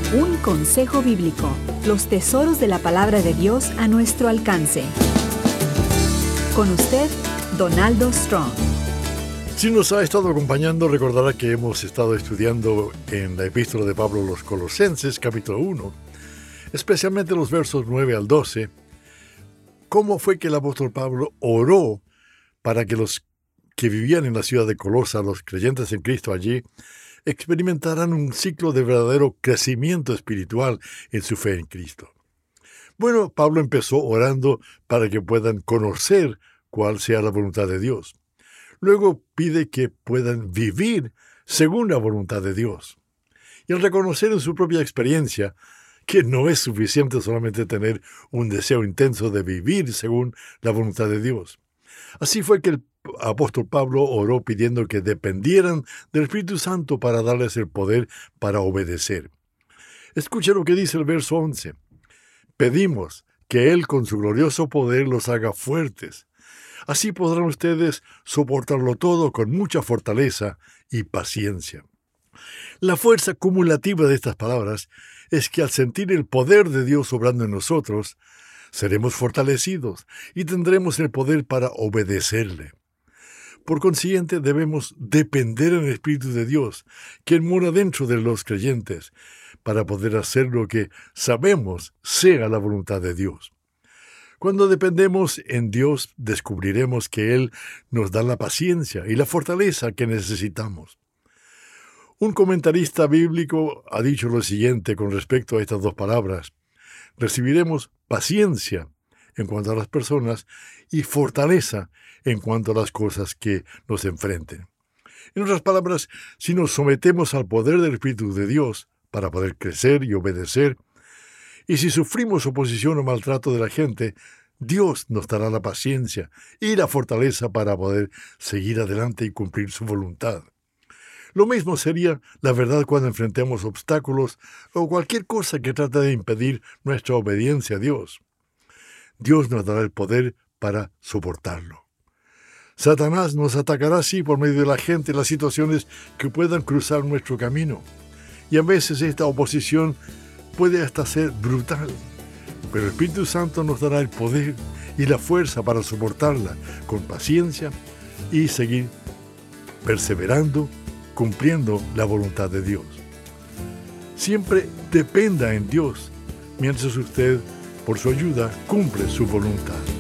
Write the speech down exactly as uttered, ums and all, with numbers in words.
Un consejo bíblico, los tesoros de la palabra de Dios a nuestro alcance. Con usted, Donaldo Strong. Si nos ha estado acompañando, recordará que hemos estado estudiando en la epístola de Pablo a los Colosenses, capítulo uno, especialmente los versos nueve al doce, cómo fue que el apóstol Pablo oró para que los que vivían en la ciudad de Colosa, los creyentes en Cristo allí, experimentaran un ciclo de verdadero crecimiento espiritual en su fe en Cristo. Bueno, Pablo empezó orando para que puedan conocer cuál sea la voluntad de Dios. Luego pide que puedan vivir según la voluntad de Dios. Y al reconocer en su propia experiencia que no es suficiente solamente tener un deseo intenso de vivir según la voluntad de Dios. Así fue que el apóstol Pablo oró pidiendo que dependieran del Espíritu Santo para darles el poder para obedecer. Escuche lo que dice el verso once. Pedimos que Él con su glorioso poder los haga fuertes. Así podrán ustedes soportarlo todo con mucha fortaleza y paciencia. La fuerza cumulativa de estas palabras es que al sentir el poder de Dios obrando en nosotros, seremos fortalecidos y tendremos el poder para obedecerle. Por consiguiente, debemos depender en el Espíritu de Dios, quien mora dentro de los creyentes, para poder hacer lo que sabemos sea la voluntad de Dios. Cuando dependemos en Dios, descubriremos que Él nos da la paciencia y la fortaleza que necesitamos. Un comentarista bíblico ha dicho lo siguiente con respecto a estas dos palabras. Recibiremos paciencia en cuanto a las personas y fortaleza en cuanto a las cosas que nos enfrenten. En otras palabras, si nos sometemos al poder del Espíritu de Dios para poder crecer y obedecer, y si sufrimos oposición o maltrato de la gente, Dios nos dará la paciencia y la fortaleza para poder seguir adelante y cumplir su voluntad. Lo mismo sería la verdad cuando enfrentemos obstáculos o cualquier cosa que trate de impedir nuestra obediencia a Dios. Dios nos dará el poder para soportarlo. Satanás nos atacará así por medio de la gente y las situaciones que puedan cruzar nuestro camino. Y a veces esta oposición puede hasta ser brutal. Pero el Espíritu Santo nos dará el poder y la fuerza para soportarla con paciencia y seguir perseverando, cumpliendo la voluntad de Dios. Siempre dependa en Dios, mientras usted, por su ayuda, cumple su voluntad.